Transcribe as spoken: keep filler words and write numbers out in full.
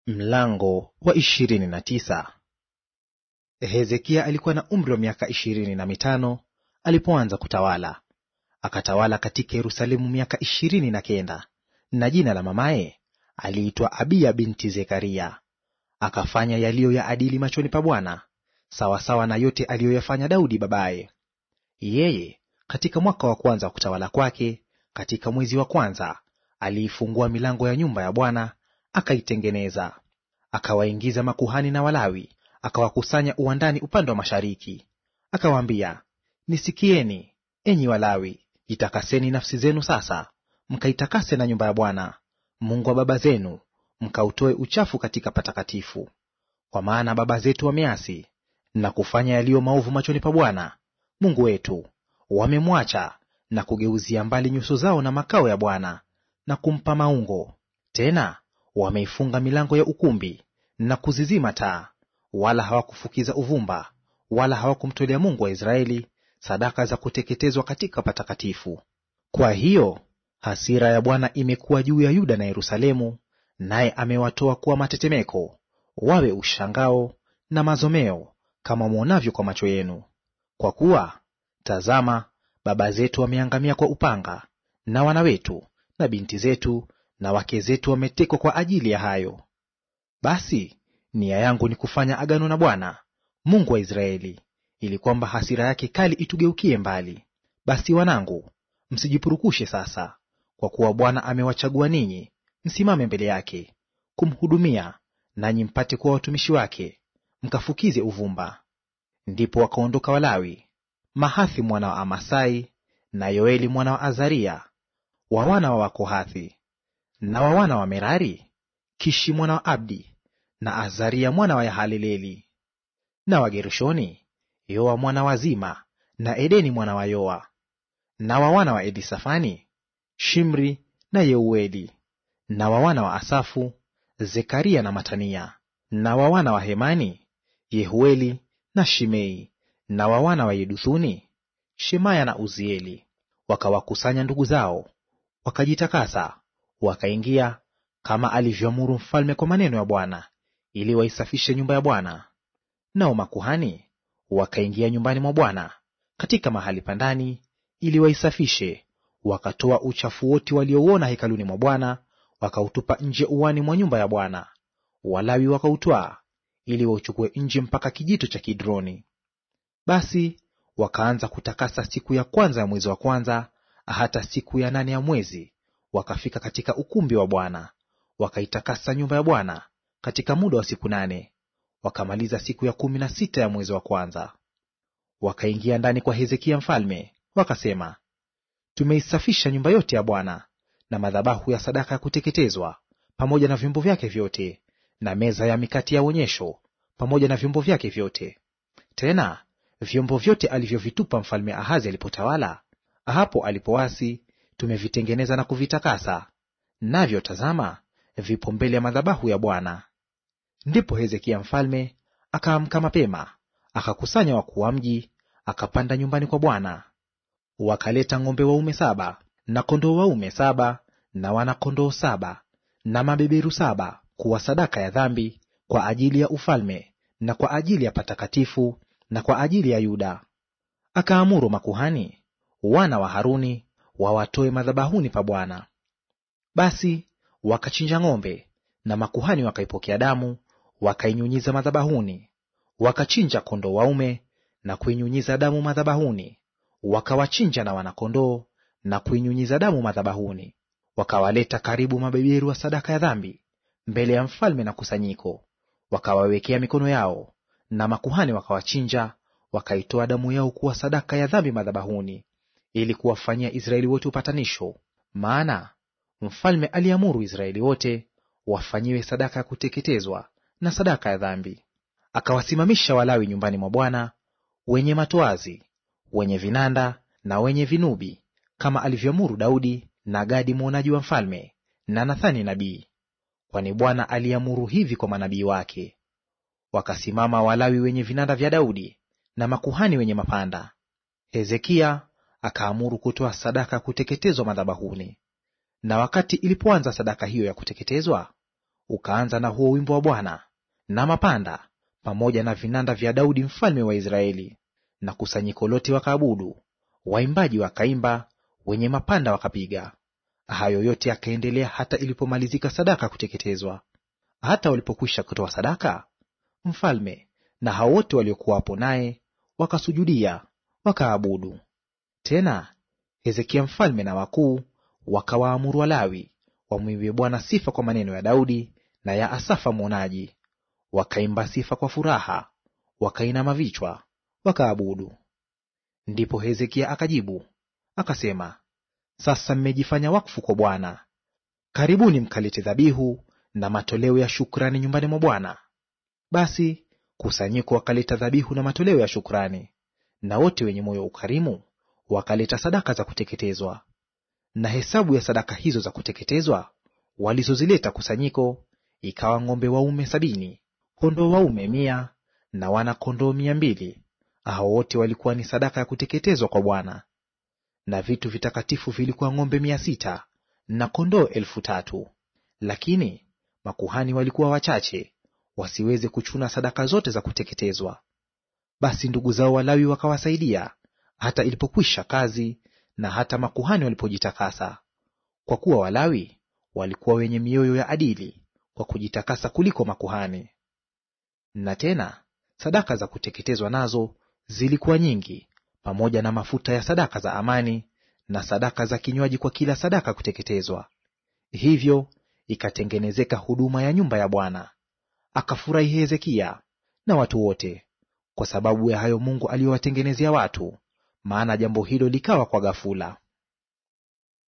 Mlango wa ishirini na tisa. Hezekia alikuwa na umri wa miaka ishirini na mitano alipoanza kutawala, akatawala katika Yerusalemu miaka ishirini na kenda, na jina la mamaye aliitwa Abiya binti Zekaria. Akafanya yaliyo ya adili machoni pa Bwana, sawasawa na yote aliyoyafanya Daudi babaye. Yeye katika mwaka wa kwanza wa kutawala kwake, katika mwezi wa kwanza, aliifungua milango ya nyumba ya Bwana akaitengeneza. Akawaingiza makuhani na Walawi, akawakusanya uwandani upande wa mashariki. Akawaambia, nisikieni, enyi Walawi, jitakaseni nafsi zenu sasa, mkaitakase na nyumba ya Bwana Mungu wa baba zenu, mkautoe uchafu katika patakatifu. Kwa maana baba zetu wameasi na kufanya yaliyo maovu machoni pa Bwana Mungu wetu, wamemwacha na kugeuzia mbali nyuso zao na makao ya Bwana na kumpa maungo. Tena wameifunga milango ya ukumbi na kuzizima taa, wala hawakufukiza uvumba, wala hawakumtolea Mungu wa Israeli sadaka za kuteketezwa katika patakatifu. Kwa hiyo hasira ya Bwana imekuwa juu ya Yuda na Yerusalemu, naye amewatoa kuwa matetemeko, wawe ushangao na mazomeo, kama mwonavyo kwa macho yenu. Kwa kuwa tazama, baba zetu wameangamia kwa upanga, na wana wetu na binti zetu na wake zetu wametekwa kwa ajili ya hayo. Basi nia yangu ni kufanya agano na Bwana Mungu wa Israeli, ili kwamba hasira yake kali itugeukie mbali. Basi wanangu, msijipurukushe sasa, kwa kuwa Bwana amewachagua ninyi msimame mbele yake kumhudumia, nanyi mpate kuwa watumishi wake, mkafukize uvumba. Ndipo wakaondoka Walawi, Mahathi mwana wa Amasai na Yoeli mwana wa Azaria, wa wana wa Wakohathi; na wa wana wa Merari, Kishi mwana wa Abdi na Azaria mwana wa Yahaleleli; na wa Gershoni, Yoa mwana wa Zima na Edeni mwana wa Yoa; na wa wana wa Elisafani, Shimri na Yeueli; na wa wana wa Asafu, Zekaria na Matania; na wa wana wa Hemani, Yehueli na Shimei; na wa wana wa Yeduthuni, Shemaya na Uzieli. Wakawakusanya ndugu zao, wakajitakasa, wakaingia kama alivyoamuru mfalme kwa maneno ya Bwana, ili waisafishe nyumba ya Bwana. Nao makuhani wakaingia nyumbani mwa Bwana katika mahali pa ndani, ili waisafishe, wakatoa uchafu wote waliouona hekaluni mwa Bwana, wakautupa nje uwani mwa nyumba ya Bwana. Walawi wakautwaa ili wauchukue nje mpaka kijito cha Kidroni. Basi wakaanza kutakasa siku ya kwanza ya mwezi wa kwanza hata siku ya nane ya mwezi, wakafika katika ukumbi wa Bwana, wakaitakasa nyumba ya Bwana katika muda wa siku nane. Wakamaliza siku ya kumi na sita ya mwezi wa kwanza. Wakaingia ndani kwa Hezekia mfalme, wakasema, tumeisafisha nyumba yote ya Bwana na madhabahu ya sadaka ya kuteketezwa pamoja na vyombo vyake vyote, na meza ya mikati ya onyesho pamoja na vyombo vyake vyote. Tena vyombo vyote alivyovitupa mfalme Ahazi alipotawala, hapo alipoasi, tumevitengeneza na kuvitakasa, navyo tazama, vipo mbele ya madhabahu ya Bwana. Ndipo Hezekia mfalme akaamka mapema, akakusanya wakuu wa mji, akapanda nyumbani kwa Bwana. Wakaleta ng'ombe waume saba na kondoo waume saba na wana-kondoo saba na mabeberu saba kuwa sadaka ya dhambi kwa ajili ya ufalme na kwa ajili ya patakatifu na kwa ajili ya Yuda. Akaamuru makuhani wana wa Haruni wawatoe madhabahuni pa Bwana. Basi wakachinja ng'ombe, na makuhani wakaipokea damu wakainyunyiza madhabahuni. Wakachinja kondoo waume na kuinyunyiza damu madhabahuni, wakawachinja na wana-kondoo na kuinyunyiza damu madhabahuni. Wakawaleta karibu mabeberu wa sadaka ya dhambi mbele ya mfalme na kusanyiko, wakawawekea mikono yao, na makuhani wakawachinja, wakaitoa damu yao kuwa sadaka ya dhambi madhabahuni, ili kuwafanyia Israeli wote upatanisho. Maana mfalme aliamuru Israeli wote wafanyiwe sadaka ya kuteketezwa na sadaka ya dhambi. Akawasimamisha Walawi nyumbani mwa Bwana, wenye matoazi, wenye vinanda na wenye vinubi, kama alivyoamuru Daudi na Gadi mwonaji wa mfalme na Nathani nabii, kwani Bwana aliamuru hivi kwa manabii wake. Wakasimama Walawi wenye vinanda vya Daudi na makuhani wenye mapanda. Hezekia akaamuru kutoa sadaka ya kuteketezwa madhabahuni. Na wakati ilipoanza sadaka hiyo ya kuteketezwa, ukaanza na huo wimbo wa Bwana na mapanda, pamoja na vinanda vya Daudi mfalme wa Israeli. Na kusanyiko lote wakaabudu, waimbaji wakaimba, wenye mapanda wakapiga. Hayo yote yakaendelea hata ilipomalizika sadaka kuteketezwa. Hata walipokwisha kutoa sadaka, mfalme na hao wote waliokuwapo naye wakasujudia, wakaabudu. Tena Hezekia mfalme na wakuu wakawaamuru Walawi wamwimbie Bwana sifa kwa maneno ya Daudi na ya Asafa mwonaji. Wakaimba sifa kwa furaha, wakainama vichwa, wakaabudu. Ndipo Hezekia akajibu akasema, sasa mmejifanya wakfu kwa Bwana. Karibuni mkalete dhabihu na matoleo ya shukrani nyumbani mwa Bwana. Basi kusanyiko wakaleta dhabihu na matoleo ya shukrani, na wote wenye moyo ukarimu wakaleta sadaka za kuteketezwa. Na hesabu ya sadaka hizo za kuteketezwa walizozileta kusanyiko ikawa ng'ombe waume sabini, kondoo waume mia, na wana kondoo mia mbili. Hao wote walikuwa ni sadaka ya kuteketezwa kwa Bwana. Na vitu vitakatifu vilikuwa ng'ombe mia sita na kondoo elfu tatu. Lakini makuhani walikuwa wachache, wasiweze kuchuna sadaka zote za kuteketezwa. Basi ndugu zao Walawi wakawasaidia hata ilipokwisha kazi, na hata makuhani walipojitakasa, kwa kuwa Walawi walikuwa wenye mioyo ya adili kwa kujitakasa kuliko makuhani. Na tena sadaka za kuteketezwa nazo zilikuwa nyingi, pamoja na mafuta ya sadaka za amani na sadaka za kinywaji kwa kila sadaka kuteketezwa. Hivyo ikatengenezeka huduma ya nyumba ya Bwana. Akafurahi Hezekia na watu wote kwa sababu ya hayo Mungu aliyowatengenezea watu, maana jambo hilo likawa kwa ghafula.